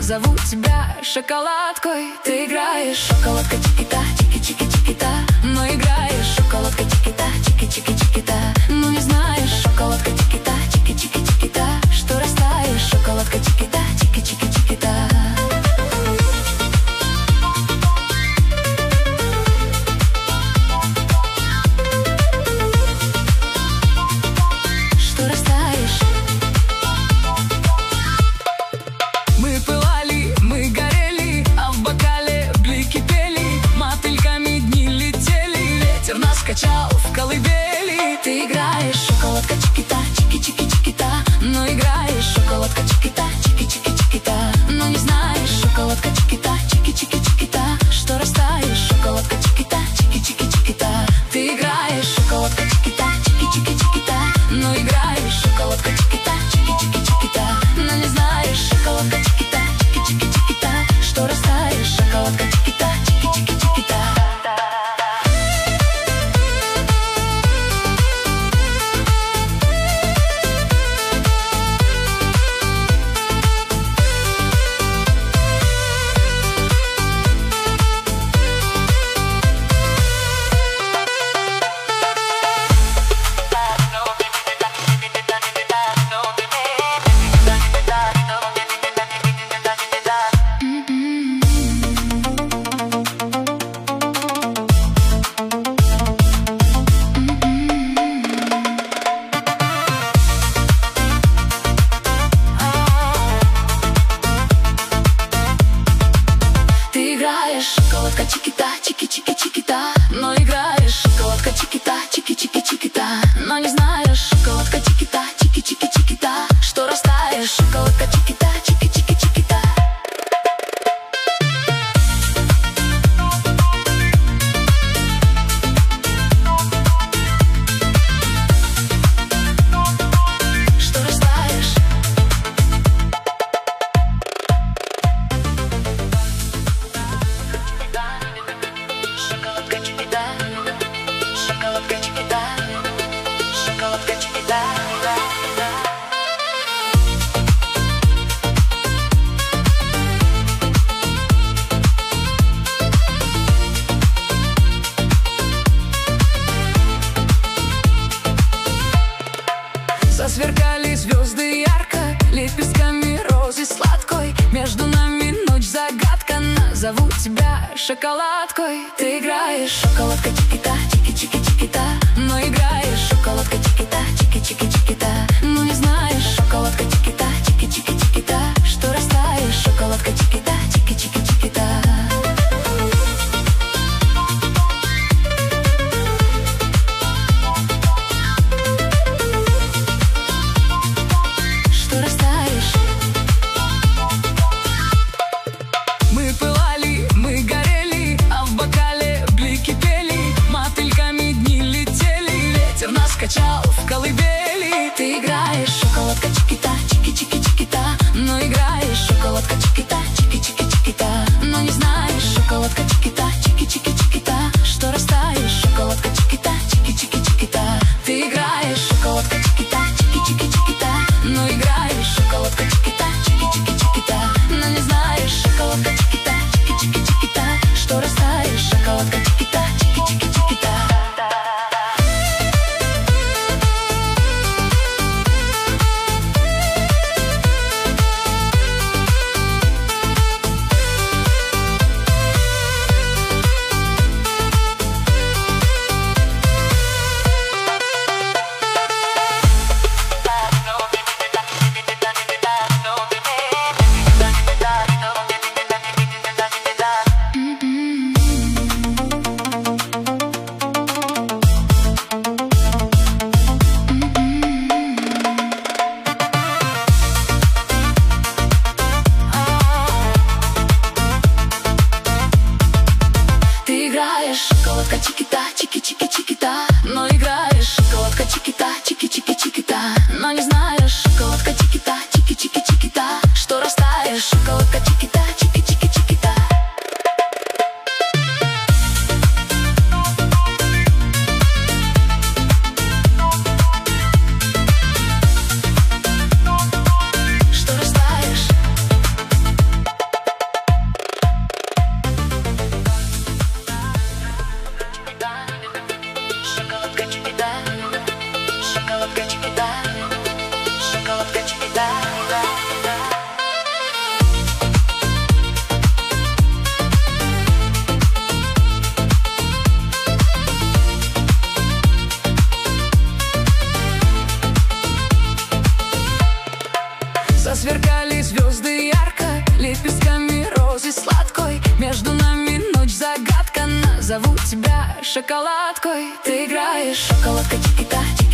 Зовут тебя шоколадкой. Ты играешь шоколадка чики-та, чики-чики-чики-та. Но играешь шоколадка чики-та, чики-чики-чики-та. Ну не знаешь шоколадка чики-та, чики-чики-чики-та. Что растаешь шоколадка чики-та, чики-чики-чики-та. Качал в колыбели. Ты играешь шоколадка чики-та, чики-чики-чики-та. Но играешь шоколадка чики-та, чики-чики-чики-та. Но не знаешь шоколадка чики-та, чики-чики-чики-та. Что растаешь шоколадка чики-та, чики-чики-чики-та. Ты играешь шоколадка чики-та, чики-чики-чики-та. Но играешь шоколадка чики-та, чики-чики-чики-та. Но не знаешь шоколадка чики-та, чики-чики-чики-та. Что растаешь шоколадка чики-та, чики-чики-чики-та. Шоколадка чики-та, чики-чики-чики-та. Но играешь шоколадка чики-та, чики-чики-чики-та. Но не знаешь шоколадка чики-та, чики-чики-чики-та. Что растаешь шоколадка чики-та, чики-чики-чики-та. Что растаешь? Шоколадка чики-та, шоколадка чики-та, шоколадка чики-та. Засверкали звезды ярко, лепестками розы сладкой. Между нами ночь загадка. Назову тебя шоколадкой. Ты играешь шоколадка чики-та, чики-чики-чики-та. Но играешь шоколадка чики-та, чики-чики-чики-та. Ну не знаешь шоколадка чики-та, чики-чики-чики-та. Что растаешь шоколадка чики-та, чики-чики-чики-та. Качал в колыбели. Ты играешь шоколадка чики-та, чики-чики-чики-та. Но играешь шоколадка чики-та, чики-чики-чики-та. Но не знаешь шоколадка чики-та, чики-чики-чики-та. Что растаешь шоколадка чики-та, чики-чики-чики-та. Ты играешь шоколадка чики-та, чики-чики-чики-та. Но играешь шоколадка чики-та, чики-чики-чики-та. Но не знаешь шоколадка чики-та, чики-чики-чики-та. Что растаешь шоколадка чики-та, чики-чики-чики-та. Шоколадка чики-та, чики-чики-чики-та. Но играешь шоколадка чики-та, чики-чики-чики-та. Но не знаешь шоколадка чики-та, чики-чики-чики-та. Что растаешь шоколадка чики-та, чики-чики-чики-та. Что растаешь? зовут тебя шоколадкой. Ты играешь, шоколадка чики-та,